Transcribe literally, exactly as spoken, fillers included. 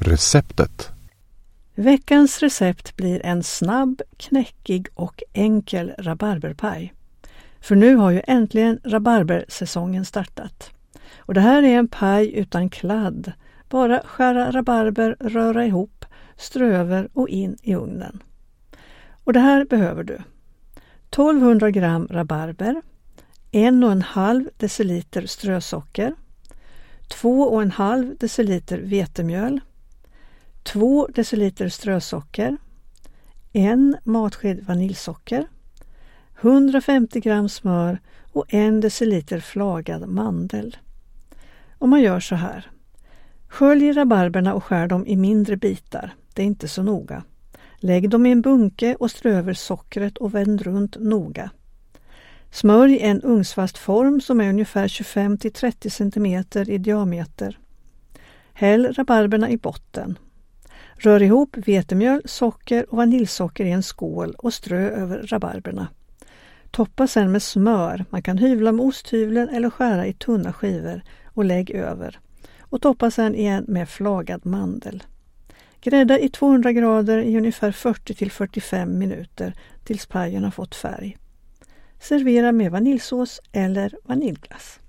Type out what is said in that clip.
receptet. Veckans recept blir en snabb, knäckig och enkel rabarberpaj. För nu har ju äntligen rabarbersäsongen startat. Och det här är en paj utan kladd. Bara skära rabarber, röra ihop, strö över och in i ugnen. Och det här behöver du. tolvhundra gram rabarber, en och en halv deciliter strösocker, två och en halv deciliter vetemjöl, två deciliter strösocker, en matsked vaniljsocker, hundrafemtio gram smör och en deciliter flagad mandel. Och man gör så här. Skölj rabarberna och skär dem i mindre bitar. Det är inte så noga. Lägg dem i en bunke och strö över sockret och vänd runt noga. Smörj en ugnsfast form som är ungefär tjugofem till trettio centimeter i diameter. Häll rabarberna i botten. Rör ihop vetemjöl, socker och vaniljsocker i en skål och strö över rabarberna. Toppa sedan med smör. Man kan hyvla med osthyveln eller skära i tunna skivor och lägg över. Och toppa sedan igen med flagad mandel. Grädda i tvåhundra grader i ungefär fyrtio till fyrtiofem minuter tills pajen har fått färg. Servera med vaniljsås eller vaniljglass.